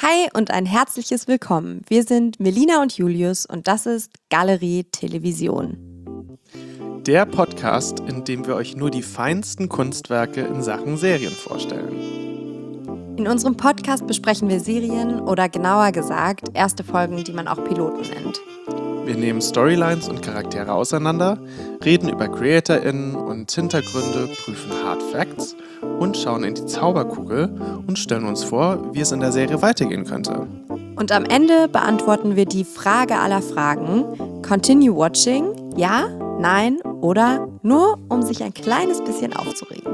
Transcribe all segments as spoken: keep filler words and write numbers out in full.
Hi und ein herzliches Willkommen. Wir sind Melina und Julius und das ist Galerie Television. Der Podcast, in dem wir euch nur die feinsten Kunstwerke in Sachen Serien vorstellen. In unserem Podcast besprechen wir Serien oder genauer gesagt erste Folgen, die man auch Piloten nennt. Wir nehmen Storylines und Charaktere auseinander, reden über CreatorInnen und Hintergründe, prüfen Hard Facts und schauen in die Zauberkugel und stellen uns vor, wie es in der Serie weitergehen könnte. Und am Ende beantworten wir die Frage aller Fragen: Continue watching? Ja, nein oder nur, um sich ein kleines bisschen aufzuregen.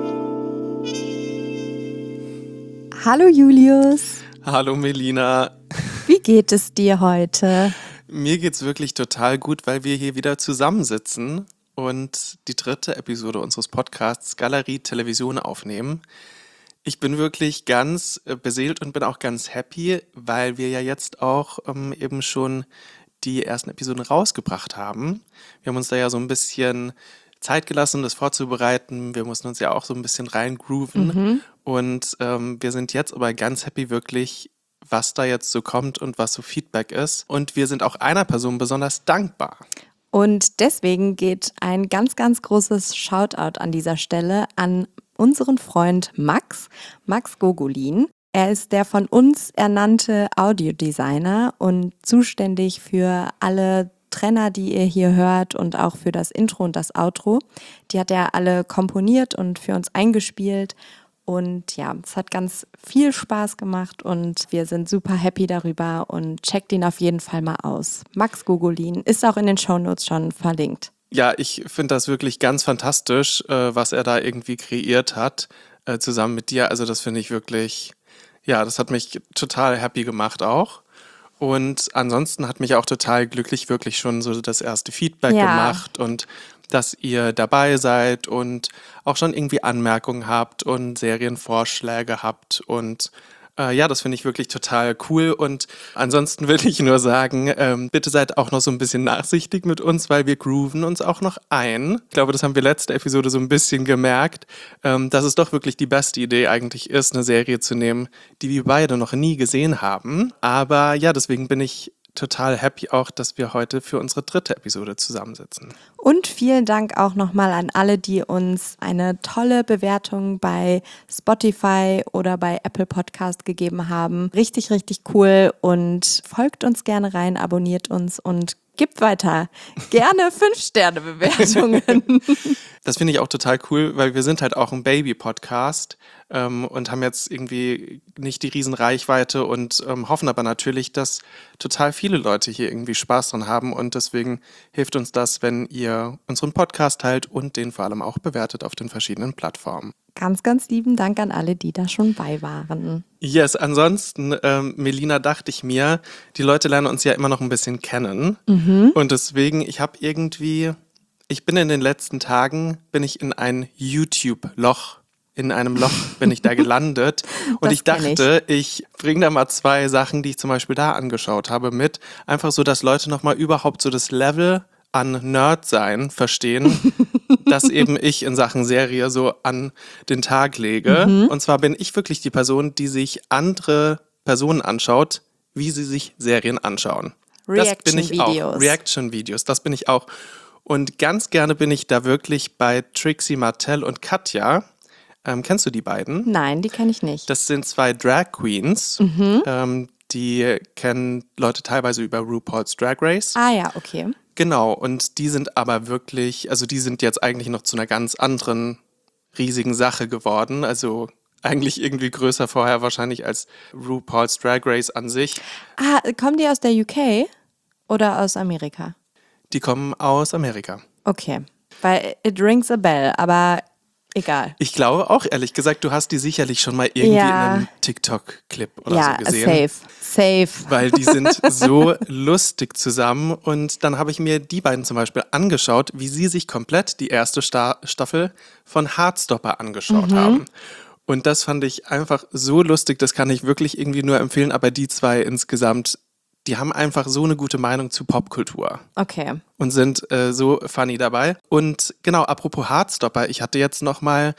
Hallo Julius. Hallo Melina. Wie geht es dir heute? Mir geht's wirklich total gut, weil wir hier wieder zusammensitzen und die dritte Episode unseres Podcasts Galerie Television aufnehmen. Ich bin wirklich ganz beseelt und bin auch ganz happy, weil wir ja jetzt auch ähm, eben schon die ersten Episoden rausgebracht haben. Wir haben uns da ja so ein bisschen Zeit gelassen, das vorzubereiten. Wir mussten uns ja auch so ein bisschen reingrooven. Mhm. Und ähm, wir sind jetzt aber ganz happy wirklich, was da jetzt so kommt und was so Feedback ist. Und wir sind auch einer Person besonders dankbar. Und deswegen geht ein ganz, ganz großes Shoutout an dieser Stelle an unseren Freund Max, Max Gogolin. Er ist der von uns ernannte Audiodesigner und zuständig für alle Trenner, die ihr hier hört und auch für das Intro und das Outro. Die hat er alle komponiert und für uns eingespielt. Und ja, es hat ganz viel Spaß gemacht und wir sind super happy darüber und checkt ihn auf jeden Fall mal aus. Max Gogolin ist auch in den Shownotes schon verlinkt. Ja, ich finde das wirklich ganz fantastisch, äh, was er da irgendwie kreiert hat, äh, zusammen mit dir. Also das finde ich wirklich, ja, das hat mich total happy gemacht auch. Und ansonsten hat mich auch total glücklich wirklich schon so das erste Feedback ja. gemacht und dass ihr dabei seid und auch schon irgendwie Anmerkungen habt und Serienvorschläge habt. Und äh, ja, das finde ich wirklich total cool. Und ansonsten will ich nur sagen, ähm, bitte seid auch noch so ein bisschen nachsichtig mit uns, weil wir grooven uns auch noch ein. Ich glaube, das haben wir letzte Episode so ein bisschen gemerkt, ähm, dass es doch wirklich die beste Idee eigentlich ist, eine Serie zu nehmen, die wir beide noch nie gesehen haben. Aber ja, deswegen bin ich total happy auch, dass wir heute für unsere dritte Episode zusammensitzen. Und vielen Dank auch nochmal an alle, die uns eine tolle Bewertung bei Spotify oder bei Apple Podcast gegeben haben. Richtig, richtig cool und folgt uns gerne rein, abonniert uns und gibt weiter. Gerne fünf Sterne Bewertungen. Das finde ich auch total cool, weil wir sind halt auch ein Baby-Podcast ähm, und haben jetzt irgendwie nicht die Riesenreichweite und ähm, hoffen aber natürlich, dass total viele Leute hier irgendwie Spaß dran haben und deswegen hilft uns das, wenn ihr unseren Podcast teilt und den vor allem auch bewertet auf den verschiedenen Plattformen. Ganz, ganz lieben Dank an alle, die da schon bei waren. Yes, ansonsten, ähm, Melina, dachte ich mir, die Leute lernen uns ja immer noch ein bisschen kennen. Mhm. Und deswegen, ich habe irgendwie, ich bin in den letzten Tagen, bin ich in ein YouTube-Loch, in einem Loch bin ich da gelandet. Und ich dachte, ich, ich bringe da mal zwei Sachen, die ich zum Beispiel da angeschaut habe, mit. Einfach so, dass Leute nochmal überhaupt so das Level an Nerd-Sein verstehen, das eben ich in Sachen Serie so an den Tag lege. Mhm. Und zwar bin ich wirklich die Person, die sich andere Personen anschaut, wie sie sich Serien anschauen. Reaction-Videos. Reaction-Videos, das bin ich auch. Und ganz gerne bin ich da wirklich bei Trixie Mattel und Katja. Ähm, kennst du die beiden? Nein, die kenne ich nicht. Das sind zwei Drag Queens. Mhm. Ähm, die kennen Leute teilweise über RuPaul's Drag Race. Ah ja, okay. Genau, und die sind aber wirklich, also die sind jetzt eigentlich noch zu einer ganz anderen riesigen Sache geworden. Also eigentlich irgendwie größer vorher wahrscheinlich als RuPaul's Drag Race an sich. Ah, kommen die aus der U K oder aus Amerika? Die kommen aus Amerika. Okay, weil it rings a bell, aber egal. Ich glaube auch, ehrlich gesagt, du hast die sicherlich schon mal irgendwie ja. in einem TikTok-Clip oder ja, so gesehen. Ja, safe, safe. Weil die sind so lustig zusammen und dann habe ich mir die beiden zum Beispiel angeschaut, wie sie sich komplett die erste Sta- Staffel von Heartstopper angeschaut mhm. haben. Und das fand ich einfach so lustig, das kann ich wirklich irgendwie nur empfehlen, aber die zwei insgesamt, die haben einfach so eine gute Meinung zu Popkultur. Okay. Und sind äh, so funny dabei. Und genau, apropos Heartstopper, ich hatte jetzt nochmal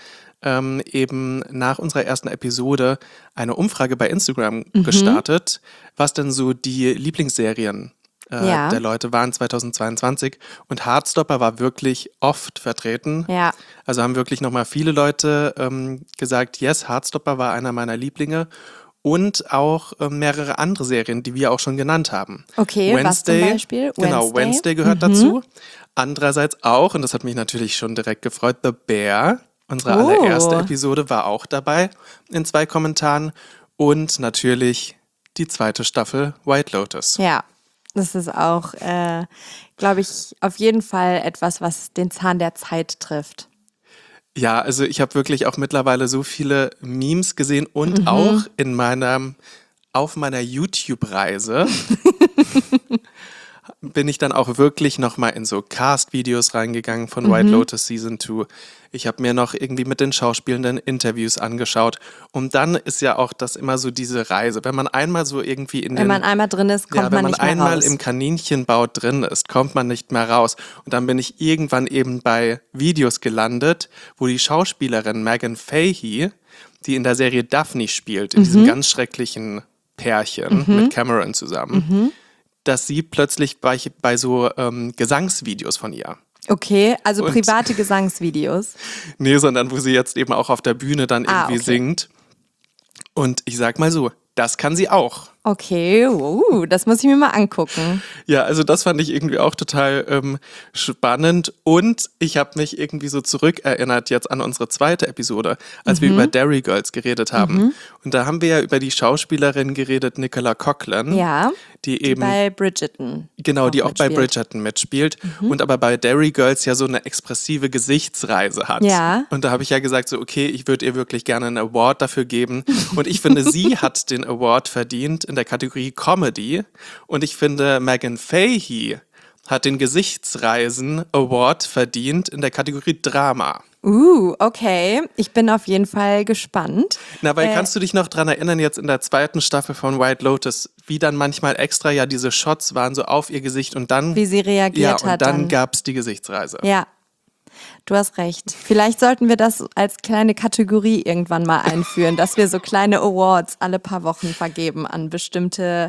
ähm, eben nach unserer ersten Episode eine Umfrage bei Instagram mhm. gestartet, was denn so die Lieblingsserien äh, ja. der Leute waren zweitausendzweiundzwanzig. Und Heartstopper war wirklich oft vertreten. Ja. Also haben wirklich nochmal viele Leute ähm, gesagt, yes, Heartstopper war einer meiner Lieblinge. Und auch äh, mehrere andere Serien, die wir auch schon genannt haben. Okay, Wednesday, was zum Beispiel? Genau, Wednesday, Wednesday gehört mhm. dazu. Andererseits auch, und das hat mich natürlich schon direkt gefreut, The Bear. Unsere oh. allererste Episode war auch dabei in zwei Kommentaren. Und natürlich die zweite Staffel White Lotus. Ja, das ist auch, äh, glaube ich, auf jeden Fall etwas, was den Zahn der Zeit trifft. Ja, also ich habe wirklich auch mittlerweile so viele Memes gesehen und mhm. auch in meinem, auf meiner YouTube-Reise bin ich dann auch wirklich nochmal in so Cast-Videos reingegangen von mhm. White Lotus Season zwei. Ich habe mir noch irgendwie mit den Schauspielenden Interviews angeschaut. Und dann ist ja auch das immer so diese Reise. Wenn man einmal so irgendwie in den... Wenn man einmal drin ist, kommt ja, man nicht mehr raus. Wenn man einmal im Kaninchenbau drin ist, kommt man nicht mehr raus. Und dann bin ich irgendwann eben bei Videos gelandet, wo die Schauspielerin Megan Fahey, die in der Serie Daphne spielt, in mhm. diesem ganz schrecklichen Pärchen mhm. mit Cameron zusammen, mhm. dass sie plötzlich bei, bei so ähm, Gesangsvideos von ihr. Okay, also und, private Gesangsvideos. Nee, sondern wo sie jetzt eben auch auf der Bühne dann irgendwie ah, okay. singt. Und ich sag mal so, das kann sie auch. Okay, uh, das muss ich mir mal angucken. Ja, also das fand ich irgendwie auch total ähm, spannend. Und ich habe mich irgendwie so zurückerinnert jetzt an unsere zweite Episode, als mhm. wir über Derry Girls geredet haben. Mhm. Und da haben wir ja über die Schauspielerin geredet, Nicola Coughlan. Ja, die, die eben, bei Bridgerton Genau, auch die auch mitspielt. bei Bridgerton mitspielt. Mhm. Und aber bei Derry Girls ja so eine expressive Gesichtsreise hat. Ja. Und da habe ich ja gesagt, so okay, ich würde ihr wirklich gerne einen Award dafür geben. Und ich finde, sie hat den Award verdient in der Kategorie Comedy. Und ich finde, Megan Fahey hat den Gesichtsreisen Award verdient in der Kategorie Drama. Uh, okay. Ich bin auf jeden Fall gespannt. Na, weil äh, kannst du dich noch dran erinnern, jetzt in der zweiten Staffel von White Lotus, wie dann manchmal extra ja diese Shots waren, so auf ihr Gesicht und dann... Wie sie reagiert ja, hat. und dann, dann gab es die Gesichtsreise. Ja. Du hast recht. Vielleicht sollten wir das als kleine Kategorie irgendwann mal einführen, dass wir so kleine Awards alle paar Wochen vergeben an bestimmte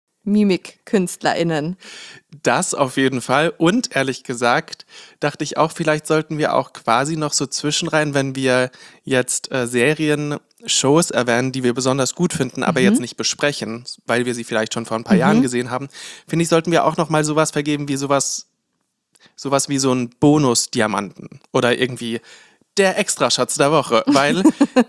Mimik-KünstlerInnen. Das auf jeden Fall. Und ehrlich gesagt, dachte ich auch, vielleicht sollten wir auch quasi noch so zwischenrein, wenn wir jetzt äh, Serien, Shows erwähnen, die wir besonders gut finden, aber mhm. jetzt nicht besprechen, weil wir sie vielleicht schon vor ein paar mhm. Jahren gesehen haben, finde ich, sollten wir auch noch mal sowas vergeben wie sowas Sowas wie so ein Bonus-Diamanten oder irgendwie der Extraschatz der Woche, weil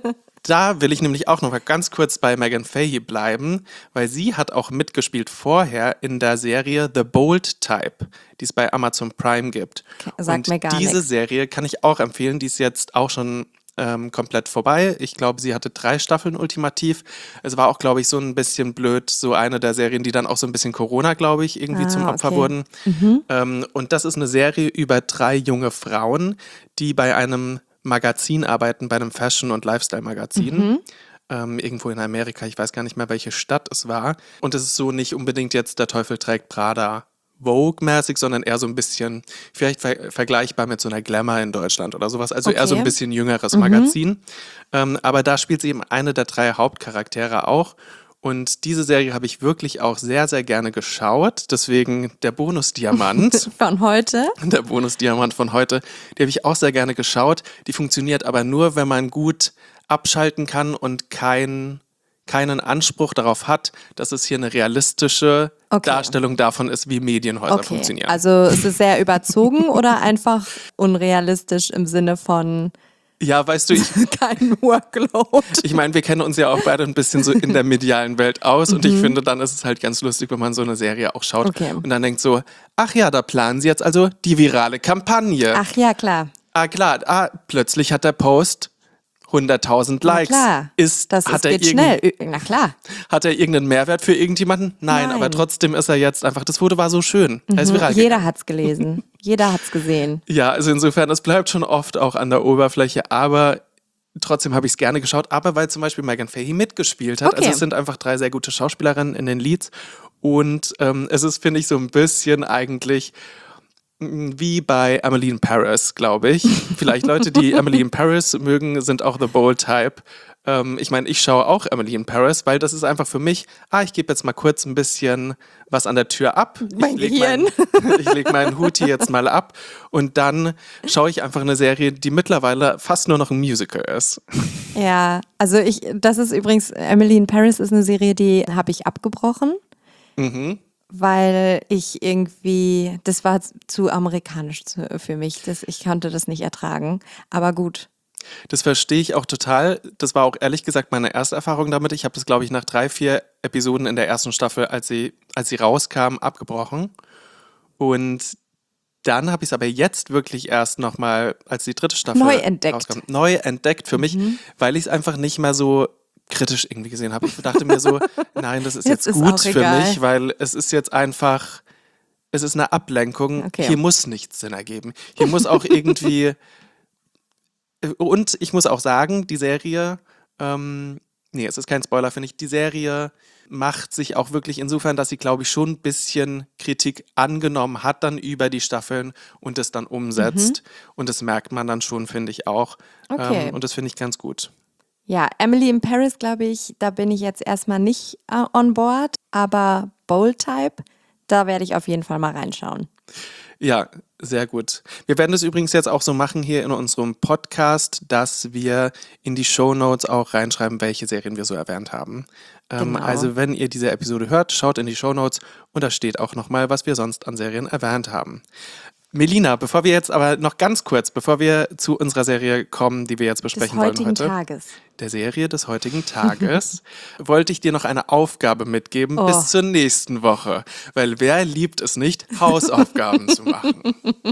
da will ich nämlich auch noch mal ganz kurz bei Megan Fahey bleiben, weil sie hat auch mitgespielt vorher in der Serie The Bold Type, die es bei Amazon Prime gibt. Okay, sagt und mir gar diese nix. Serie kann ich auch empfehlen, die ist jetzt auch schon ähm, komplett vorbei. Ich glaube, sie hatte drei Staffeln ultimativ. Es war auch, glaube ich, so ein bisschen blöd, so eine der Serien, die dann auch so ein bisschen Corona, glaube ich, irgendwie ah, zum Opfer okay. wurden. Mhm. Ähm, und das ist eine Serie über drei junge Frauen, die bei einem Magazin arbeiten, bei einem Fashion- und Lifestyle-Magazin. Mhm. Ähm, irgendwo in Amerika, ich weiß gar nicht mehr, welche Stadt es war. Und es ist so nicht unbedingt jetzt der Teufel trägt Prada Vogue-mäßig, sondern eher so ein bisschen, vielleicht ver- vergleichbar mit so einer Glamour in Deutschland oder sowas. Also okay. eher so ein bisschen jüngeres mhm. Magazin. Ähm, aber da spielt sie eben eine der drei Hauptcharaktere auch. Und diese Serie habe ich wirklich auch sehr, sehr gerne geschaut. Deswegen der Bonusdiamant. Von heute? Der Bonusdiamant von heute. Die habe ich auch sehr gerne geschaut. Die funktioniert aber nur, wenn man gut abschalten kann und kein, keinen Anspruch darauf hat, dass es hier eine realistische okay. Darstellung davon ist, wie Medienhäuser okay. funktionieren. Also ist es sehr überzogen oder einfach unrealistisch im Sinne von... Ja, weißt du, ich, kein Workload. Ich meine, wir kennen uns ja auch beide ein bisschen so in der medialen Welt aus mhm. und ich finde, dann ist es halt ganz lustig, wenn man so eine Serie auch schaut okay. und dann denkt so, ach ja, da planen sie jetzt also die virale Kampagne. Ach ja, klar. Ah klar, ah, plötzlich hat der Post hunderttausend Likes. Na klar, ist, das hat ist, er geht schnell. Na klar. Hat er irgendeinen Mehrwert für irgendjemanden? Nein, Nein, aber trotzdem ist er jetzt einfach, das Foto war so schön. Mhm. Er ist viral Jeder gegangen. hat's gelesen. Jeder hat's gesehen. Ja, also insofern, es bleibt schon oft auch an der Oberfläche, aber trotzdem habe ich es gerne geschaut, aber weil zum Beispiel Megan Fahey mitgespielt hat. Okay. Also es sind einfach drei sehr gute Schauspielerinnen in den Leads und ähm, es ist, finde ich, so ein bisschen eigentlich Wie bei Emily in Paris, glaube ich. Vielleicht Leute, die Emily in Paris mögen, sind auch The Bold Type. Ähm, ich meine, ich schaue auch Emily in Paris, weil das ist einfach für mich, ah, ich gebe jetzt mal kurz ein bisschen was an der Tür ab. Mein ich lege Gehirn. mein, ich leg meinen Hut hier jetzt mal ab und dann schaue ich einfach eine Serie, die mittlerweile fast nur noch ein Musical ist. Ja, also ich, das ist übrigens, Emily in Paris ist eine Serie, die habe ich abgebrochen. Mhm. Weil ich irgendwie, das war zu amerikanisch zu, für mich, das, ich konnte das nicht ertragen, aber gut. Das verstehe ich auch total. Das war auch ehrlich gesagt meine erste Erfahrung damit. Ich habe das, glaube ich, nach drei, vier Episoden in der ersten Staffel, als sie, als sie rauskam, abgebrochen. Und dann habe ich es aber jetzt wirklich erst nochmal, als die dritte Staffel Neu entdeckt. rauskam, neu entdeckt für mich, Mhm. weil ich es einfach nicht mehr so kritisch irgendwie gesehen habe. Ich dachte mir so, nein, das ist jetzt, Jetzt ist gut auch für egal. mich, weil es ist jetzt einfach, es ist eine Ablenkung. Okay. Hier muss nichts Sinn ergeben. Hier muss auch irgendwie, und ich muss auch sagen, die Serie, ähm, nee, es ist kein Spoiler, finde ich, die Serie macht sich auch wirklich insofern, dass sie, glaube ich, schon ein bisschen Kritik angenommen hat dann über die Staffeln und es dann umsetzt. Und das merkt man dann schon, finde ich auch. Okay. Ähm, und das finde ich ganz gut. Ja, Emily in Paris, glaube ich, da bin ich jetzt erstmal nicht äh, on board, aber Bold Type, da werde ich auf jeden Fall mal reinschauen. Ja, sehr gut. Wir werden das übrigens jetzt auch so machen hier in unserem Podcast, dass wir in die Shownotes auch reinschreiben, welche Serien wir so erwähnt haben. Ähm, Genau. Also wenn ihr diese Episode hört, schaut in die Shownotes und da steht auch nochmal, was wir sonst an Serien erwähnt haben. Melina, bevor wir jetzt aber noch ganz kurz, bevor wir zu unserer Serie kommen, die wir jetzt Des besprechen wollen heutigen heute, Tages. der Serie des heutigen Tages, wollte ich dir noch eine Aufgabe mitgeben Oh. bis zur nächsten Woche. Weil wer liebt es nicht, Hausaufgaben zu machen?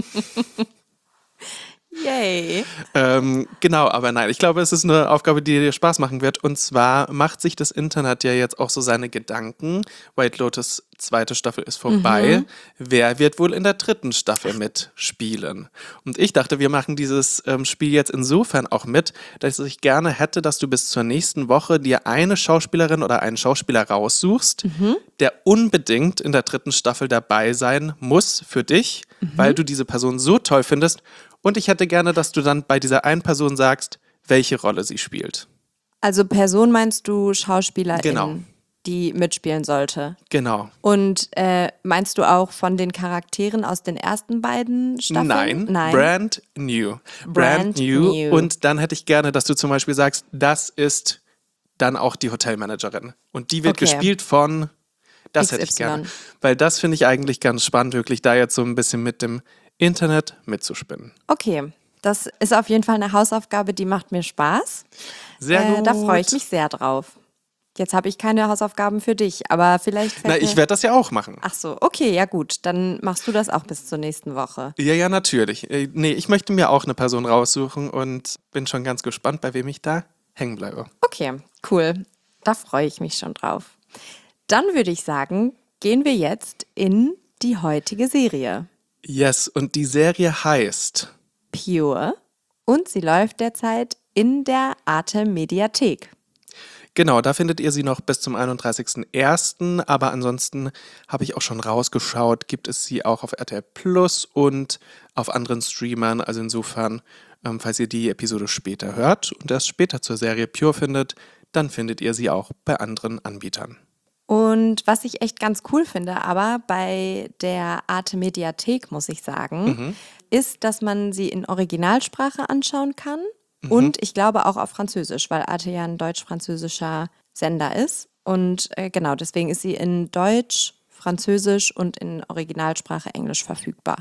Yay. Ähm, genau, aber nein, ich glaube, es ist eine Aufgabe, die dir Spaß machen wird. Und zwar macht sich das Internet ja jetzt auch so seine Gedanken. White Lotus zweite Staffel ist vorbei. Mhm. Wer wird wohl in der dritten Staffel mitspielen? Und ich dachte, wir machen dieses ähm, Spiel jetzt insofern auch mit, dass ich gerne hätte, dass du bis zur nächsten Woche dir eine Schauspielerin oder einen Schauspieler raussuchst, Mhm. der unbedingt in der dritten Staffel dabei sein muss für dich, Mhm. weil du diese Person so toll findest. Und ich hätte gerne, dass du dann bei dieser einen Person sagst, welche Rolle sie spielt. Also Person meinst du Schauspielerin, Genau. die mitspielen sollte? Genau. Und äh, meinst du auch von den Charakteren aus den ersten beiden Staffeln? Nein, Nein. brand new. Brand, Brand new. new. Und dann hätte ich gerne, dass du zum Beispiel sagst, das ist dann auch die Hotelmanagerin. Und die wird Okay. gespielt von, das X hätte ich Y. gerne. Weil das finde ich eigentlich ganz spannend, wirklich da jetzt so ein bisschen mit dem Internet mitzuspinnen. Okay, das ist auf jeden Fall eine Hausaufgabe, die macht mir Spaß. Sehr Äh, gut. da freue ich mich sehr drauf. Jetzt habe ich keine Hausaufgaben für dich, aber vielleicht fällt Na, mir... ich werde das ja auch machen. Ach so, okay, ja gut, dann machst du das auch bis zur nächsten Woche. Ja, ja, natürlich. Äh, Nee, ich möchte mir auch eine Person raussuchen und bin schon ganz gespannt, bei wem ich da hängen bleibe. Okay, cool. Da freue ich mich schon drauf. Dann würde ich sagen, gehen wir jetzt in die heutige Serie. Yes, und die Serie heißt Pure. Und sie läuft derzeit in der Arte Mediathek. Genau, da findet ihr sie noch bis zum einunddreißigsten ersten Aber ansonsten habe ich auch schon rausgeschaut, gibt es sie auch auf R T L Plus und auf anderen Streamern. Also insofern, ähm, falls ihr die Episode später hört und erst später zur Serie Pure findet, dann findet ihr sie auch bei anderen Anbietern. Und was ich echt ganz cool finde, aber bei der Arte Mediathek, muss ich sagen, Mhm. ist, dass man sie in Originalsprache anschauen kann und ich glaube auch auf Französisch, weil Arte ja ein deutsch-französischer Sender ist. Und äh, genau, deswegen ist sie in Deutsch, Französisch und in Originalsprache Englisch verfügbar.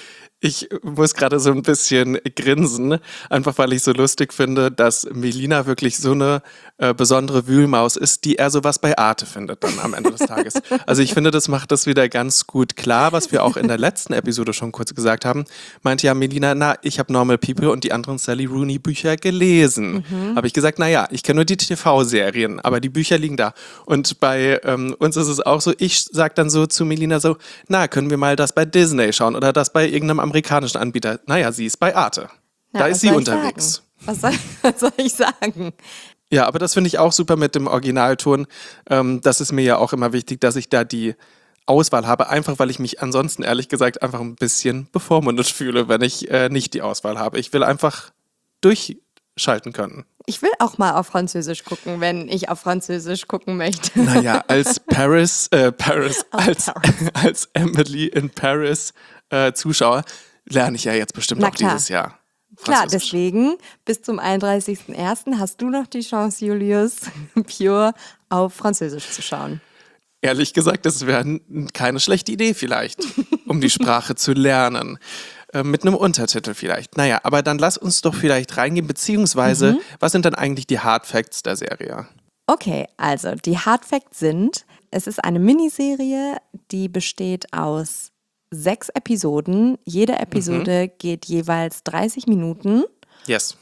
Ich muss gerade so ein bisschen grinsen, einfach weil ich so lustig finde, dass Melina wirklich so eine äh, besondere Wühlmaus ist, die eher sowas bei Arte findet dann am Ende des Tages. Also ich finde, das macht das wieder ganz gut klar, was wir auch in der letzten Episode schon kurz gesagt haben. Meinte ja Melina, na, ich habe Normal People und die anderen Sally Rooney Bücher gelesen. Mhm. Habe ich gesagt, naja, ich kenne nur die T V-Serien, aber die Bücher liegen da. Und bei ähm, uns ist es auch so, ich sage dann so zu Melina so, na, können wir mal das bei Disney schauen oder das bei irgendeinem amerikanischen Anbieter. Naja, sie ist bei Arte. Na, da was ist sie soll ich unterwegs. sagen? Was soll, was soll ich sagen? Ja, aber das finde ich auch super mit dem Originalton. Ähm, das ist mir ja auch immer wichtig, dass ich da die Auswahl habe, einfach weil ich mich ansonsten ehrlich gesagt einfach ein bisschen bevormundet fühle, wenn ich äh, nicht die Auswahl habe. Ich will einfach durchschalten können. Ich will auch mal auf Französisch gucken, wenn ich auf Französisch gucken möchte. Naja, als Paris, äh, Paris, Aus als, Paris. als Emily in Paris äh, Zuschauer lerne ich ja jetzt bestimmt Na auch klar. dieses Jahr Klar, Französisch. deswegen bis zum einunddreißigsten ersten hast du noch die Chance, Julius, Pure auf Französisch zu schauen. Ehrlich gesagt, das wäre keine schlechte Idee vielleicht, um die Sprache zu lernen. Äh, mit einem Untertitel vielleicht. Naja, aber dann lass uns doch vielleicht reingehen, beziehungsweise, was sind dann eigentlich die Hard Facts der Serie? Okay, also die Hard Facts sind, es ist eine Miniserie, die besteht aus sechs Episoden. Jede Episode geht jeweils dreißig Minuten Yes.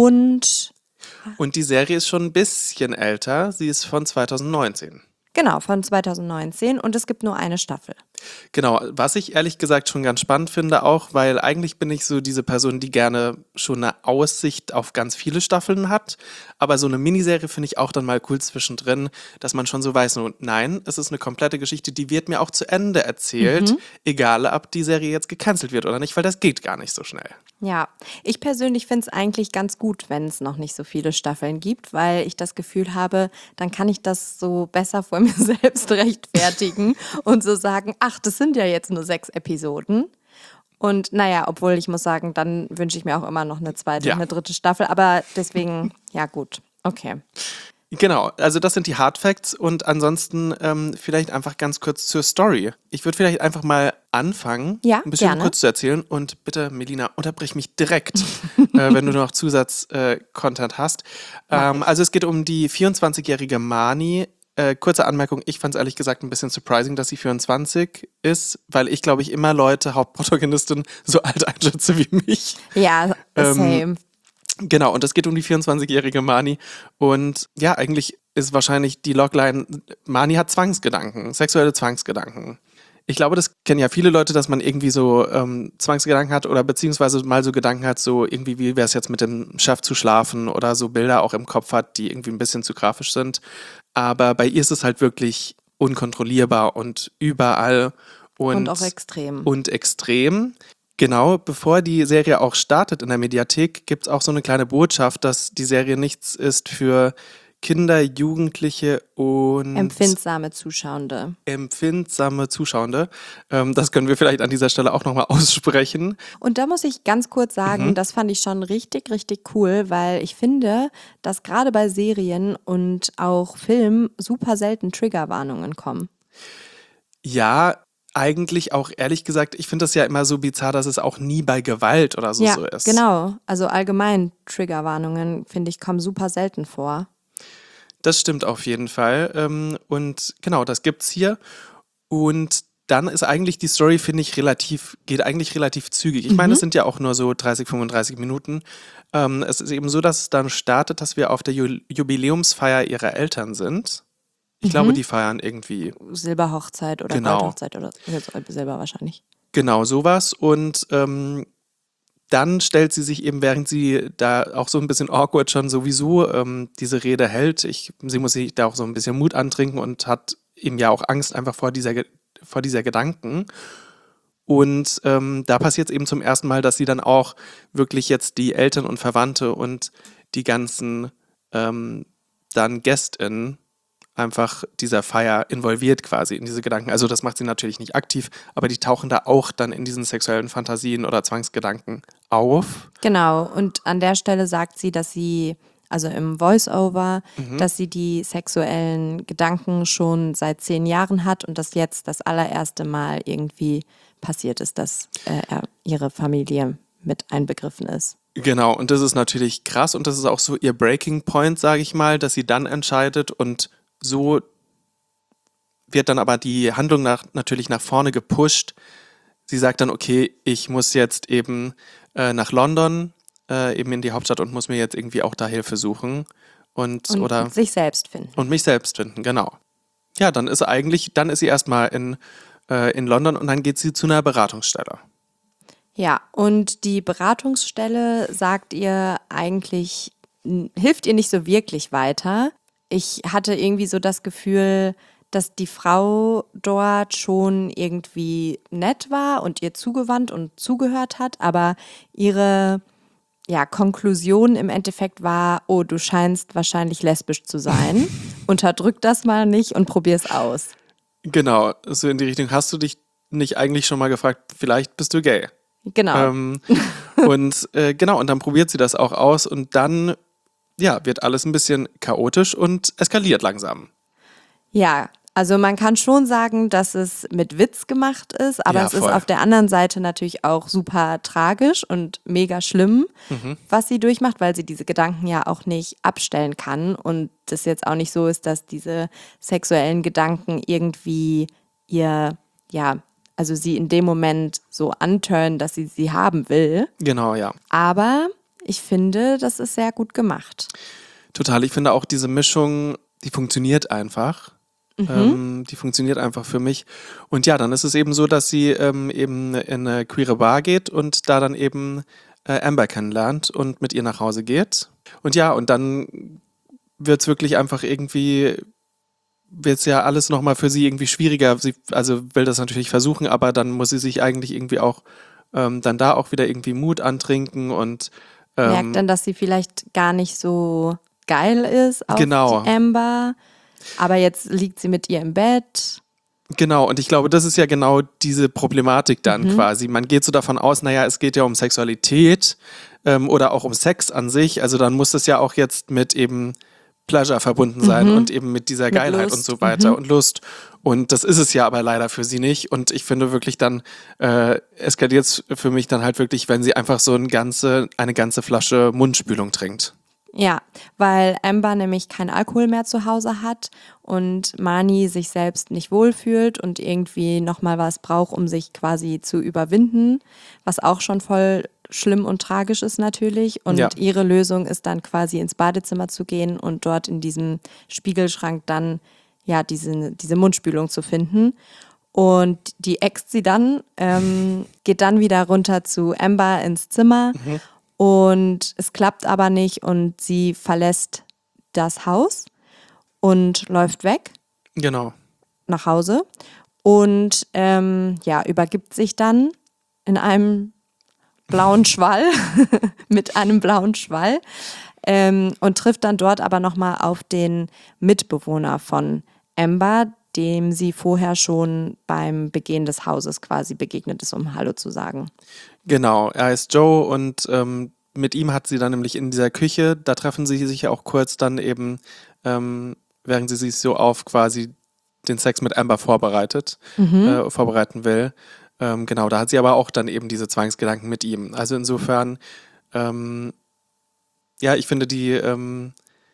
und Und die Serie ist schon ein bisschen älter. Sie ist von zweitausendneunzehn. genau, von zweitausendneunzehn und es gibt nur eine Staffel. Genau, was ich ehrlich gesagt schon ganz spannend finde auch, weil eigentlich bin ich so diese Person, die gerne schon eine Aussicht auf ganz viele Staffeln hat, aber so eine Miniserie finde ich auch dann mal cool zwischendrin, dass man schon so weiß, so, nein, es ist eine komplette Geschichte, die wird mir auch zu Ende erzählt, egal ob die Serie jetzt gecancelt wird oder nicht, weil das geht gar nicht so schnell. Ja, ich persönlich finde es eigentlich ganz gut, wenn es noch nicht so viele Staffeln gibt, weil ich das Gefühl habe, dann kann ich das so besser vor mir selbst rechtfertigen und so sagen, ach, das sind ja jetzt nur sechs Episoden. Und naja, obwohl ich muss sagen, dann wünsche ich mir auch immer noch eine zweite Ja. und eine dritte Staffel, aber deswegen, ja gut, okay. Genau, also das sind die Hard Facts und ansonsten ähm, vielleicht einfach ganz kurz zur Story. Ich würde vielleicht einfach mal anfangen, Ja, ein bisschen gerne. kurz zu erzählen und bitte, Melina, unterbrich mich direkt, äh, wenn du noch Zusatz-Content hast. Ähm, also es geht um die vierundzwanzigjährige Mani. Äh, kurze Anmerkung, ich fand es ehrlich gesagt ein bisschen surprising, dass sie vierundzwanzig ist, weil ich glaube ich immer Leute, Hauptprotagonistin, so alt einschätze wie mich. Ja, Ähm, same. Genau, und es geht um die vierundzwanzigjährige Mani. Und ja, eigentlich ist wahrscheinlich die Logline, Mani hat Zwangsgedanken, sexuelle Zwangsgedanken. Ich glaube, das kennen ja viele Leute, dass man irgendwie so ähm, Zwangsgedanken hat oder beziehungsweise mal so Gedanken hat, so irgendwie, wie wäre es jetzt mit dem Chef zu schlafen oder so Bilder auch im Kopf hat, die irgendwie ein bisschen zu grafisch sind. Aber bei ihr ist es halt wirklich unkontrollierbar und überall. Und, Und auch extrem. Und extrem. Genau, bevor die Serie auch startet in der Mediathek, gibt es auch so eine kleine Botschaft, dass die Serie nichts ist für Kinder, Jugendliche und Empfindsame Zuschauende. empfindsame Zuschauende. Ähm, das können wir vielleicht an dieser Stelle auch nochmal aussprechen. Und da muss ich ganz kurz sagen, das fand ich schon richtig, richtig cool, weil ich finde, dass gerade bei Serien und auch Filmen super selten Triggerwarnungen kommen. Ja, eigentlich auch ehrlich gesagt, ich finde das ja immer so bizarr, dass es auch nie bei Gewalt oder so, ja, so ist. genau. Also allgemein Triggerwarnungen, finde ich, kommen super selten vor. Das stimmt auf jeden Fall. Ähm, Und genau, das gibt's hier. Und dann ist eigentlich die Story, finde ich, relativ, geht eigentlich relativ zügig. Ich meine, es sind ja auch nur so dreißig, fünfunddreißig Minuten. Ähm, es ist eben so, dass es dann startet, dass wir auf der Ju- Jubiläumsfeier ihrer Eltern sind. Ich glaube, die feiern irgendwie Silberhochzeit oder Genau. Goldhochzeit oder jetzt Silber wahrscheinlich. genau sowas. Und ähm, dann stellt sie sich eben, während sie da auch so ein bisschen awkward schon sowieso ähm, diese Rede hält, ich, sie muss sich da auch so ein bisschen Mut antrinken und hat eben ja auch Angst einfach vor dieser, Ge- vor dieser Gedanken. Und ähm, da passiert es eben zum ersten Mal, dass sie dann auch wirklich jetzt die Eltern und Verwandte und die ganzen ähm, dann GästInnen einfach dieser Feier involviert quasi in diese Gedanken. Also das macht sie natürlich nicht aktiv, aber die tauchen da auch dann in diesen sexuellen Fantasien oder Zwangsgedanken auf. Genau, und an der Stelle sagt sie, dass sie, also im Voice-Over, dass sie die sexuellen Gedanken schon seit zehn Jahren hat und dass jetzt das allererste Mal irgendwie passiert ist, dass äh, er, ihre Familie mit einbegriffen ist. Genau, und das ist natürlich krass und das ist auch so ihr Breaking Point, sage ich mal, dass sie dann entscheidet und so wird dann aber die Handlung nach, natürlich nach vorne gepusht. Sie sagt dann, okay, ich muss jetzt eben äh, nach London, äh, eben in die Hauptstadt und muss mir jetzt irgendwie auch da Hilfe suchen und, Und oder sich selbst finden. und mich selbst finden, genau. Ja, dann ist eigentlich, dann ist sie erstmal in, äh, in London und dann geht sie zu einer Beratungsstelle. Ja, und die Beratungsstelle sagt ihr eigentlich, n- hilft ihr nicht so wirklich weiter. Ich hatte irgendwie so das Gefühl, dass die Frau dort schon irgendwie nett war und ihr zugewandt und zugehört hat, aber ihre ja, Konklusion im Endeffekt war, oh, du scheinst wahrscheinlich lesbisch zu sein. Unterdrück das mal nicht und probier's aus. Genau, so in die Richtung. Hast du dich nicht eigentlich schon mal gefragt, vielleicht bist du gay? Genau. Ähm, und äh, genau, und dann probiert sie das auch aus und dann, ja, wird alles ein bisschen chaotisch und eskaliert langsam. Ja, also man kann schon sagen, dass es mit Witz gemacht ist, aber Ja, es ist voll. auf der anderen Seite natürlich auch super tragisch und mega schlimm, Mhm. was sie durchmacht, weil sie diese Gedanken ja auch nicht abstellen kann und es jetzt auch nicht so ist, dass diese sexuellen Gedanken irgendwie ihr, ja, also sie in dem Moment so anturnen, dass sie sie haben will. Genau, ja. Aber ich finde, das ist sehr gut gemacht. Total. Ich finde auch diese Mischung, die funktioniert einfach. Mhm. Ähm, die funktioniert einfach für mich. Und ja, dann ist es eben so, dass sie ähm, eben in eine queere Bar geht und da dann eben äh, Amber kennenlernt und mit ihr nach Hause geht. Und ja, und dann wird es wirklich einfach irgendwie, wird es ja alles nochmal für sie irgendwie schwieriger. Sie also will das natürlich versuchen, aber dann muss sie sich eigentlich irgendwie auch ähm, dann da auch wieder irgendwie Mut antrinken und ähm, Merkt dann, dass sie vielleicht gar nicht so geil ist auf Genau. die Amber. Aber jetzt liegt sie mit ihr im Bett. Genau, und ich glaube, das ist ja genau diese Problematik dann mhm. quasi. Man geht so davon aus, naja, es geht ja um Sexualität ähm, oder auch um Sex an sich. Also dann muss das ja auch jetzt mit eben Pleasure verbunden sein Mhm. und eben mit dieser Mit Geilheit Lust. und so weiter Mhm. und Lust. Und das ist es ja aber leider für sie nicht. Und ich finde wirklich dann äh, eskaliert es für mich dann halt wirklich, wenn sie einfach so ein ganze, eine ganze Flasche Mundspülung trinkt. Ja, weil Amber nämlich keinen Alkohol mehr zu Hause hat und Marnie sich selbst nicht wohlfühlt und irgendwie nochmal was braucht, um sich quasi zu überwinden, was auch schon voll schlimm und tragisch ist natürlich. Und Ja. ihre Lösung ist dann quasi ins Badezimmer zu gehen und dort in diesem Spiegelschrank dann ja diese, diese Mundspülung zu finden. Und die äxt sie dann, ähm, geht dann wieder runter zu Amber ins Zimmer. Mhm. Und es klappt aber nicht und sie verlässt das Haus und läuft weg Genau. nach Hause und ähm, ja, übergibt sich dann in einem blauen Schwall, mit einem blauen Schwall ähm, und trifft dann dort aber nochmal auf den Mitbewohner von Amber, dem sie vorher schon beim Begehen des Hauses quasi begegnet ist, um Hallo zu sagen. Genau, er heißt Joe und ähm, mit ihm hat sie dann nämlich in dieser Küche, da treffen sie sich ja auch kurz dann eben, ähm, während sie sich so auf quasi den Sex mit Amber vorbereitet, Mhm. äh, vorbereiten will. Ähm, genau, da hat sie aber auch dann eben diese Zwangsgedanken mit ihm. Also insofern, ähm, ja, ich finde die, ähm,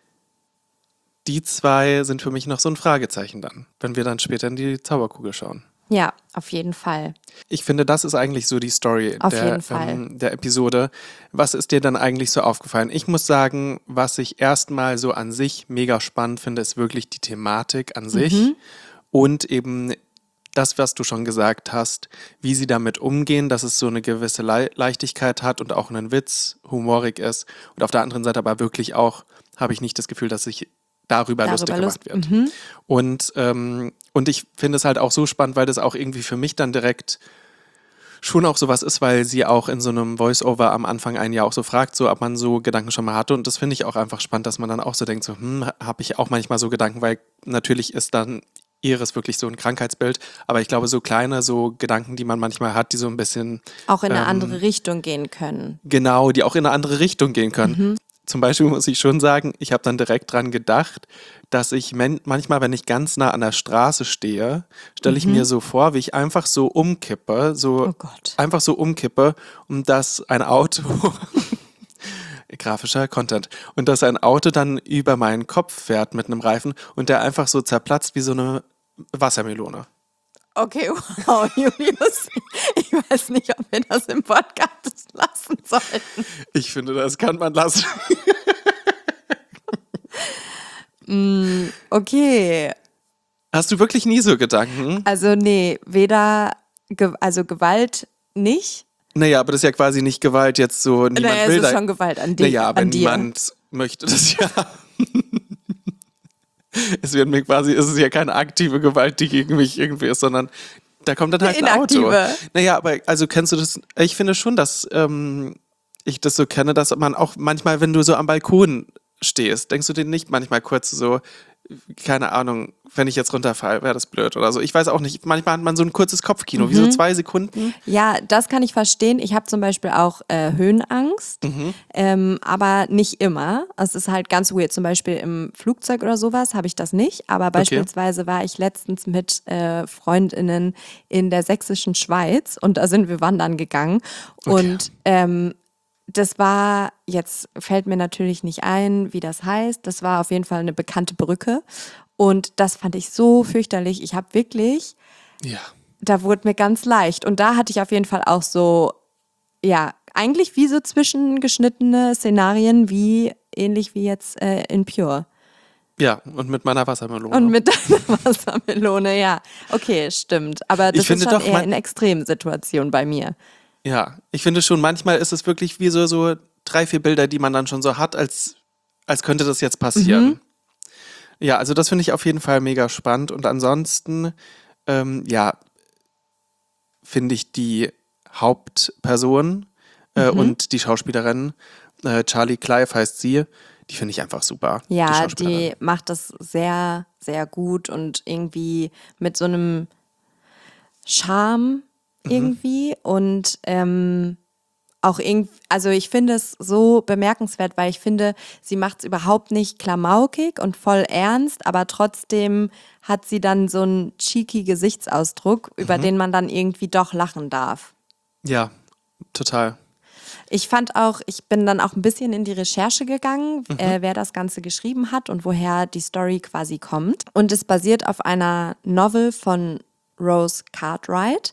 die zwei sind für mich noch so ein Fragezeichen dann, wenn wir dann später in die Zauberkugel schauen. Ja, auf jeden Fall. Ich finde, das ist eigentlich so die Story Auf der, jeden Fall. ähm, der Episode. Was ist dir dann eigentlich so aufgefallen? Ich muss sagen, was ich erstmal so an sich mega spannend finde, ist wirklich die Thematik an sich Mhm. und eben das, was du schon gesagt hast, wie sie damit umgehen, dass es so eine gewisse Le- Leichtigkeit hat und auch einen Witz, humorig ist. Und auf der anderen Seite aber wirklich auch, habe ich nicht das Gefühl, dass sich darüber, Darüber lustig gemacht Lust- wird. Mhm. Und, ähm, und ich finde es halt auch so spannend, weil das auch irgendwie für mich dann direkt schon auch sowas ist, weil sie auch in so einem Voice-Over am Anfang einen ja auch so fragt, so ob man so Gedanken schon mal hatte. Und das finde ich auch einfach spannend, dass man dann auch so denkt, so, hm, habe ich auch manchmal so Gedanken, weil natürlich ist dann ihres wirklich so ein Krankheitsbild. Aber ich glaube, so kleine so Gedanken, die man manchmal hat, die so ein bisschen Auch in eine Ähm, andere Richtung gehen können. genau, die auch in eine andere Richtung gehen können. Mhm. Zum Beispiel muss ich schon sagen, ich habe dann direkt dran gedacht, dass ich men- manchmal, wenn ich ganz nah an der Straße stehe, stelle ich Mhm. mir so vor, wie ich einfach so umkippe, so Oh Gott. einfach so umkippe und dass ein Auto, grafischer Content, und dass ein Auto dann über meinen Kopf fährt mit einem Reifen und der einfach so zerplatzt wie so eine Wassermelone. Okay, wow, Julius. Ich weiß nicht, ob wir das im Podcast lassen sollten. Ich finde, das kann man lassen. Mm, okay, Hast du wirklich nie so Gedanken? also nee, weder, ge also Gewalt nicht. Naja, aber das ist ja quasi nicht Gewalt jetzt so, niemand Naja, will es ist da. schon Gewalt an, dir, Naja, aber an dir. niemand möchte das ja. es wird mir quasi, es ist ja keine aktive Gewalt, die gegen mich irgendwie ist, sondern da kommt dann halt ein Auto. Naja, aber also kennst du das? Ich finde schon, dass ähm, ich das so kenne, dass man auch manchmal, wenn du so am Balkon stehst, denkst du dir nicht manchmal kurz so, keine Ahnung, wenn ich jetzt runterfalle, wäre das blöd oder so. Ich weiß auch nicht, manchmal hat man so ein kurzes Kopfkino, mhm. wie so zwei Sekunden. Ja, das kann ich verstehen. Ich habe zum Beispiel auch äh, Höhenangst, mhm. ähm, aber nicht immer. Es ist halt ganz weird. Zum Beispiel im Flugzeug oder sowas habe ich das nicht, aber beispielsweise okay. war ich letztens mit äh, FreundInnen in der sächsischen Schweiz und da sind wir wandern gegangen okay. und ähm, das war, jetzt fällt mir natürlich nicht ein, wie das heißt. Das war auf jeden Fall eine bekannte Brücke. Und das fand ich so fürchterlich. Ich habe wirklich, ja. da wurde mir ganz leicht. Und da hatte ich auf jeden Fall auch so, ja, eigentlich wie so zwischengeschnittene Szenarien, wie ähnlich wie jetzt äh, in Pure. Ja, und mit meiner Wassermelone. Und mit deiner Wassermelone, ja. Okay, stimmt. Aber das ich finde ist schon doch, eher in extremen Situationen bei mir. Ja, ich finde schon, manchmal ist es wirklich wie so, so drei, vier Bilder, die man dann schon so hat, als, als könnte das jetzt passieren. Mhm. Ja, also das finde ich auf jeden Fall mega spannend. Und ansonsten, ähm, ja, finde ich die Hauptperson äh, mhm. und die Schauspielerin, äh, Charlie Clive heißt sie, die finde ich einfach super. Ja, die, die macht das sehr, sehr gut und irgendwie mit so einem Charme irgendwie mhm. und ähm, auch irgendwie, also ich finde es so bemerkenswert, weil ich finde, sie macht es überhaupt nicht klamaukig und voll ernst, aber trotzdem hat sie dann so einen cheeky Gesichtsausdruck, mhm. über den man dann irgendwie doch lachen darf. Ja, total. Ich fand auch, ich bin dann auch ein bisschen in die Recherche gegangen, mhm. äh, wer das Ganze geschrieben hat und woher die Story quasi kommt. Und es basiert auf einer Novel von Rose Cartwright.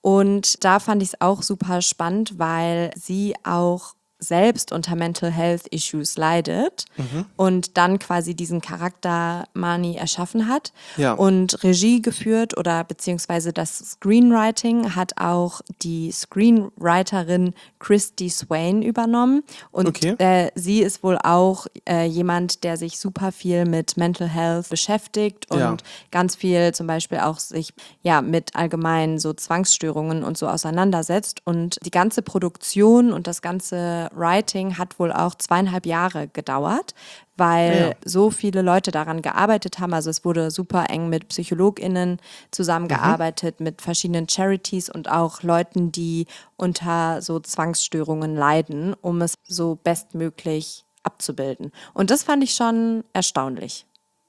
Und da fand ich es auch super spannend, weil sie auch selbst unter Mental Health Issues leidet mhm. und dann quasi diesen Charakter Marnie erschaffen hat ja. und Regie geführt oder beziehungsweise das Screenwriting hat auch die Screenwriterin Christy Swain übernommen und okay. äh, sie ist wohl auch äh, jemand, der sich super viel mit Mental Health beschäftigt und ja. ganz viel zum Beispiel auch sich ja mit allgemeinen so Zwangsstörungen und so auseinandersetzt und die ganze Produktion und das ganze Writing hat wohl auch zweieinhalb Jahre gedauert, weil ja. so viele Leute daran gearbeitet haben. Also es wurde super eng mit PsychologInnen zusammengearbeitet, mhm. mit verschiedenen Charities und auch Leuten, die unter so Zwangsstörungen leiden, um es so bestmöglich abzubilden. Und das fand ich schon erstaunlich.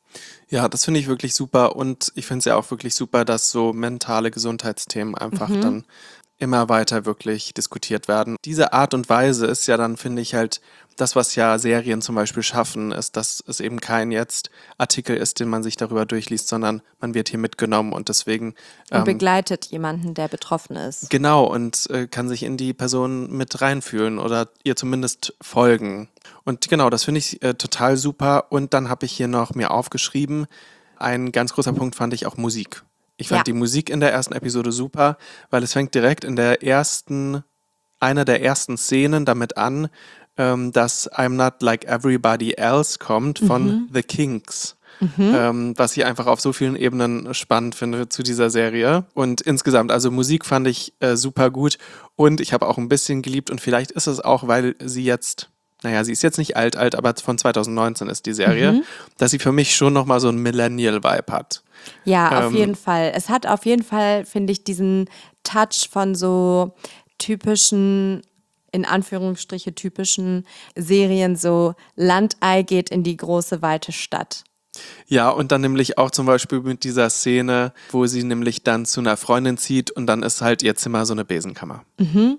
Ja, das finde ich wirklich super und ich finde es ja auch wirklich super, dass so mentale Gesundheitsthemen einfach mhm. dann immer weiter wirklich diskutiert werden. Diese Art und Weise ist ja dann, finde ich, halt das, was ja Serien zum Beispiel schaffen, ist, dass es eben kein jetzt Artikel ist, den man sich darüber durchliest, sondern man wird hier mitgenommen und deswegen ähm, und begleitet jemanden, der betroffen ist. Genau, und äh, kann sich in die Person mit reinfühlen oder ihr zumindest folgen. Und genau, das finde ich äh, total super. Und dann habe ich hier noch mir aufgeschrieben, ein ganz großer Punkt fand ich auch Musik. Ich fand ja. die Musik in der ersten Episode super, weil es fängt direkt in der ersten, einer der ersten Szenen damit an, ähm, dass I'm Not Like Everybody Else kommt von mhm. The Kinks. Mhm. Ähm, was ich einfach auf so vielen Ebenen spannend finde zu dieser Serie. Und insgesamt, also Musik fand ich äh, super gut und ich habe auch ein bisschen geliebt und vielleicht ist es auch, weil sie jetzt, naja, sie ist jetzt nicht alt, alt, aber von zwanzig neunzehn ist die Serie, mhm. dass sie für mich schon nochmal so einen Millennial-Vibe hat. Ja, ähm, auf jeden Fall. Es hat auf jeden Fall, finde ich, diesen Touch von so typischen, in Anführungsstriche typischen Serien, so Landei geht in die große, weite Stadt. Ja, und dann nämlich auch zum Beispiel mit dieser Szene, wo sie nämlich dann zu einer Freundin zieht und dann ist halt ihr Zimmer so eine Besenkammer. Mhm.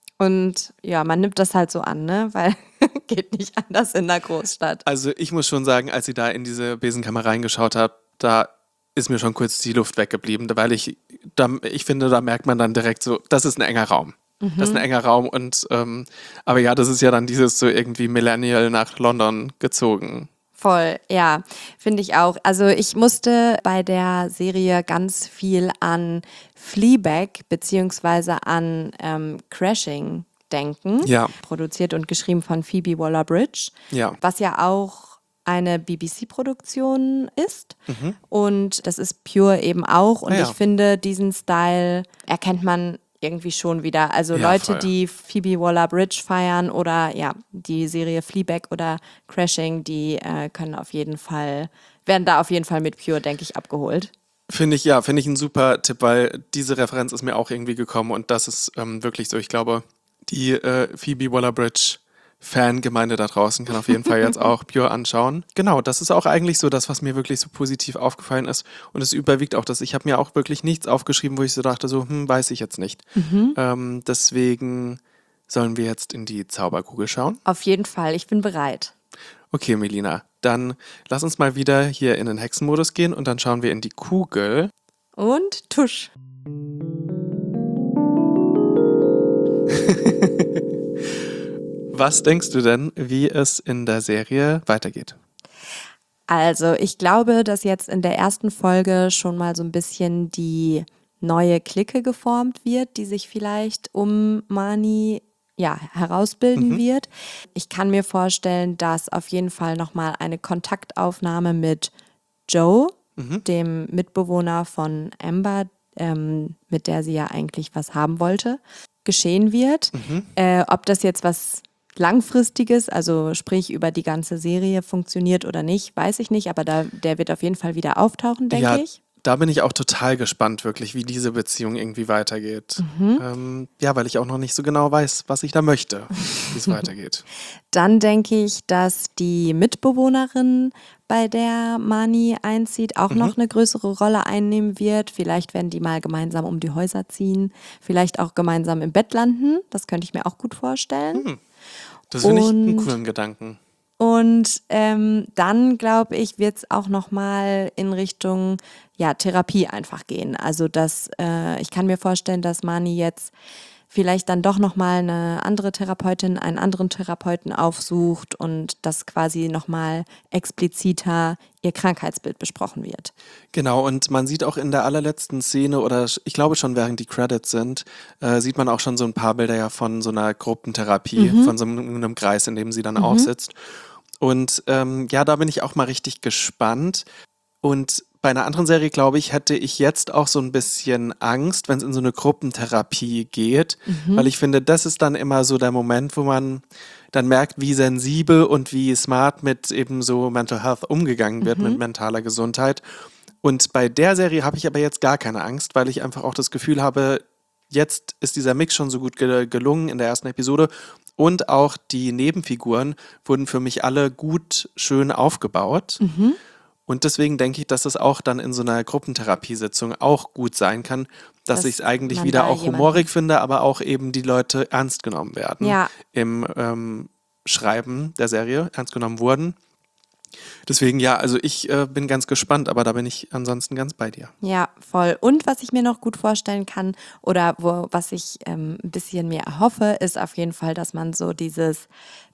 Und ja, man nimmt das halt so an, ne? Weil geht nicht anders in der Großstadt. Also ich muss schon sagen, als sie da in diese Besenkammer reingeschaut hat, da ist mir schon kurz die Luft weggeblieben, weil ich, da, ich finde, da merkt man dann direkt so, das ist ein enger Raum. Mhm. Das ist ein enger Raum und, ähm, aber ja, das ist ja dann dieses so irgendwie Millennial nach London gezogen. Voll, ja, finde ich auch. Also ich musste bei der Serie ganz viel an Fleabag beziehungsweise an ähm, Crashing denken. Ja. Produziert und geschrieben von Phoebe Waller-Bridge. Ja. Was ja auch eine B B C-Produktion ist. Mhm. Und das ist Pure eben auch. Und ah, ja. ich finde, diesen Style erkennt man irgendwie schon wieder. Also ja, Leute, voll. Die Phoebe Waller-Bridge feiern oder ja, die Serie Fleabag oder Crashing, die äh, können auf jeden Fall, werden da auf jeden Fall mit Pure, denke ich, abgeholt. Finde ich, ja, finde ich ein super Tipp, weil diese Referenz ist mir auch irgendwie gekommen und das ist ähm, wirklich so. Ich glaube, die äh, Phoebe Waller-Bridge Fangemeinde da draußen kann auf jeden Fall jetzt auch Pure anschauen. Genau, das ist auch eigentlich so das, was mir wirklich so positiv aufgefallen ist. Und es überwiegt auch das. Ich habe mir auch wirklich nichts aufgeschrieben, wo ich so dachte, so, hm, weiß ich jetzt nicht. Mhm. Ähm, deswegen sollen wir jetzt in die Zauberkugel schauen. Auf jeden Fall, ich bin bereit. Okay, Melina, dann lass uns mal wieder hier in den Hexenmodus gehen und dann schauen wir in die Kugel. Und tusch. Was denkst du denn, wie es in der Serie weitergeht? Also, ich glaube, dass jetzt in der ersten Folge schon mal so ein bisschen die neue Clique geformt wird, die sich vielleicht um Marnie ja, herausbilden mhm. wird. Ich kann mir vorstellen, dass auf jeden Fall nochmal eine Kontaktaufnahme mit Joe, mhm. dem Mitbewohner von Amber, ähm, mit der sie ja eigentlich was haben wollte, geschehen wird. Mhm. Äh, ob das jetzt was Langfristiges, also sprich über die ganze Serie funktioniert oder nicht, weiß ich nicht, aber da, der wird auf jeden Fall wieder auftauchen, denke ja, ich. Da bin ich auch total gespannt, wirklich, wie diese Beziehung irgendwie weitergeht. Mhm. Ähm, ja, weil ich auch noch nicht so genau weiß, was ich da möchte, wie es weitergeht. Dann denke ich, dass die Mitbewohnerin, bei der Marnie einzieht, auch mhm. noch eine größere Rolle einnehmen wird. Vielleicht werden die mal gemeinsam um die Häuser ziehen, vielleicht auch gemeinsam im Bett landen. Das könnte ich mir auch gut vorstellen. Mhm. Das finde ich einen coolen Gedanken. Und ähm, dann, glaube ich, wird es auch nochmal in Richtung ja, Therapie einfach gehen. Also dass, äh, ich kann mir vorstellen, dass Marnie jetzt vielleicht dann doch nochmal eine andere Therapeutin, einen anderen Therapeuten aufsucht und dass quasi nochmal expliziter ihr Krankheitsbild besprochen wird. Genau, und man sieht auch in der allerletzten Szene oder ich glaube schon während die Credits sind, äh, sieht man auch schon so ein paar Bilder ja von so einer Gruppentherapie, mhm. von so einem, einem Kreis, in dem sie dann mhm. auch sitzt. Und ähm, ja, da bin ich auch mal richtig gespannt. Und bei einer anderen Serie, glaube ich, hätte ich jetzt auch so ein bisschen Angst, wenn es in so eine Gruppentherapie geht, mhm. weil ich finde, das ist dann immer so der Moment, wo man dann merkt, wie sensibel und wie smart mit eben so Mental Health umgegangen wird, mhm. mit mentaler Gesundheit. Und bei der Serie habe ich aber jetzt gar keine Angst, weil ich einfach auch das Gefühl habe, jetzt ist dieser Mix schon so gut ge- gelungen in der ersten Episode und auch die Nebenfiguren wurden für mich alle gut, schön aufgebaut. Mhm. Und deswegen denke ich, dass es auch dann in so einer Gruppentherapiesitzung auch gut sein kann, dass, dass ich es eigentlich wieder auch humorig finde, aber auch eben die Leute ernst genommen werden. Ja. Im ähm, Schreiben der Serie ernst genommen wurden. Deswegen ja, also ich äh, bin ganz gespannt, aber da bin ich ansonsten ganz bei dir. Ja, voll. Und was ich mir noch gut vorstellen kann oder wo, was ich ähm, ein bisschen mir erhoffe, ist auf jeden Fall, dass man so dieses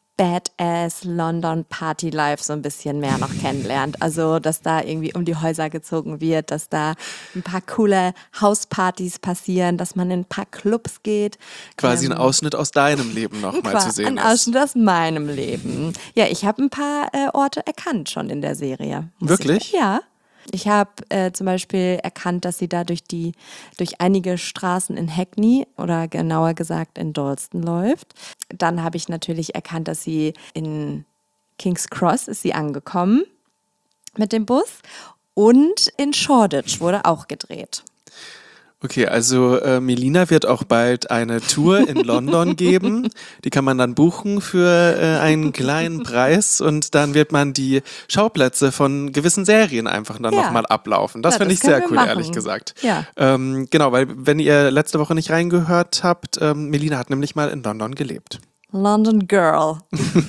Badass London Party Life so ein bisschen mehr noch kennenlernt. Also, dass da irgendwie um die Häuser gezogen wird, dass da ein paar coole Hauspartys passieren, dass man in ein paar Clubs geht. Quasi ähm, ein Ausschnitt aus deinem Leben nochmal zu sehen ein ist. Ein Ausschnitt aus meinem Leben. Ja, ich habe ein paar äh, Orte erkannt schon in der Serie. Wirklich? Ich, ja. Ich habe äh, zum Beispiel erkannt, dass sie da durch, die, durch einige Straßen in Hackney oder genauer gesagt in Dalston läuft. Dann habe ich natürlich erkannt, dass sie in King's Cross ist sie angekommen mit dem Bus und in Shoreditch wurde auch gedreht. Okay, also äh, Melina wird auch bald eine Tour in London geben. Die kann man dann buchen für äh, einen kleinen Preis und dann wird man die Schauplätze von gewissen Serien einfach dann ja. nochmal ablaufen. Das ja, finde ich sehr cool, machen. Ehrlich gesagt. Ja. Ähm, genau, weil wenn ihr letzte Woche nicht reingehört habt, ähm, Melina hat nämlich mal in London gelebt. London Girl.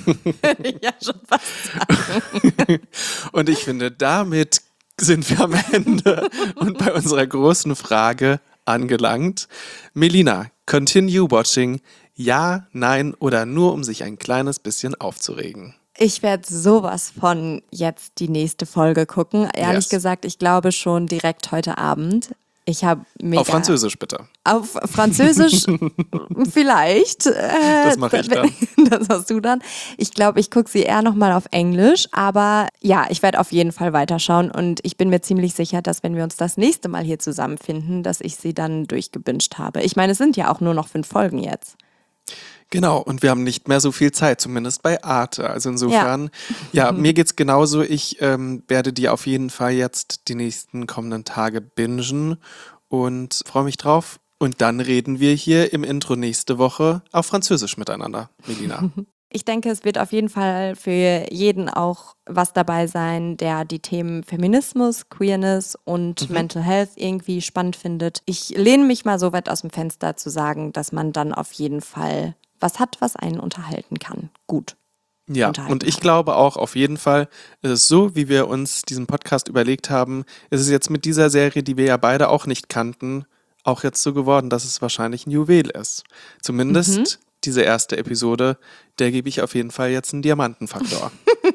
Ja, schon fast sagen. Und ich finde, damit sind wir am Ende und bei unserer großen Frage angelangt. Melina, continue watching, ja, nein oder nur, um sich ein kleines bisschen aufzuregen? Ich werde sowas von jetzt die nächste Folge gucken. Ehrlich yes. gesagt, ich glaube schon direkt heute Abend. Ich habe mega... Auf Französisch bitte. Auf Französisch vielleicht. Äh, Das mache ich dann. Das hast du dann. Ich glaube, ich gucke sie eher nochmal auf Englisch. Aber ja, ich werde auf jeden Fall weiterschauen. Und ich bin mir ziemlich sicher, dass wenn wir uns das nächste Mal hier zusammenfinden, dass ich sie dann durchgebinged habe. Ich meine, es sind ja auch nur noch fünf Folgen jetzt. Genau, und wir haben nicht mehr so viel Zeit, zumindest bei Arte. Also insofern, ja, ja mir geht's genauso. Ich ähm, werde die auf jeden Fall jetzt die nächsten kommenden Tage bingen und freue mich drauf. Und dann reden wir hier im Intro nächste Woche auf Französisch miteinander, Melina. Ich denke, es wird auf jeden Fall für jeden auch was dabei sein, der die Themen Feminismus, Queerness und mhm. Mental Health irgendwie spannend findet. Ich lehne mich mal so weit aus dem Fenster zu sagen, dass man dann auf jeden Fall was hat, was einen unterhalten kann. Gut. Ja, und ich glaube auch auf jeden Fall, es ist so, wie wir uns diesen Podcast überlegt haben, ist es jetzt mit dieser Serie, die wir ja beide auch nicht kannten, auch jetzt so geworden, dass es wahrscheinlich ein Juwel ist. Zumindest mhm. diese erste Episode, der gebe ich auf jeden Fall jetzt einen Diamantenfaktor.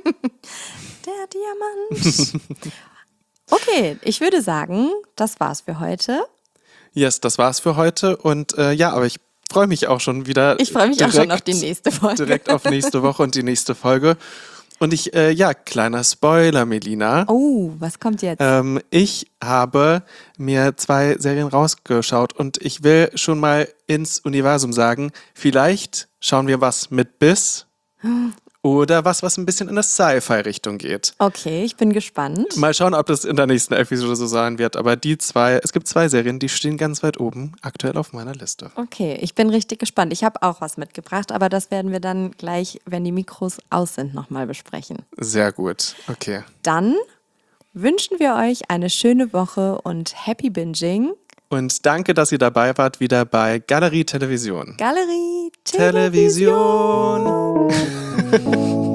Der Diamant. Okay, ich würde sagen, das war's für heute. Yes, das war's für heute und äh, ja, aber ich freue mich auch schon wieder. Ich freue mich direkt, auch schon auf die nächste Folge. Direkt auf nächste Woche und die nächste Folge. Und ich, äh, ja, kleiner Spoiler, Melina. Oh, was kommt jetzt? Ähm, ich habe mir zwei Serien rausgeschaut und ich will schon mal ins Universum sagen, vielleicht schauen wir was mit Biss oder was, was ein bisschen in eine Sci-Fi-Richtung geht. Okay, ich bin gespannt. Mal schauen, ob das in der nächsten Episode so sein wird. Aber die zwei, es gibt zwei Serien, die stehen ganz weit oben, aktuell auf meiner Liste. Okay, ich bin richtig gespannt. Ich habe auch was mitgebracht, aber das werden wir dann gleich, wenn die Mikros aus sind, nochmal besprechen. Sehr gut, okay. Dann wünschen wir euch eine schöne Woche und Happy Binging. Und danke, dass ihr dabei wart, wieder bei Galerie Television. Galerie Television. Television.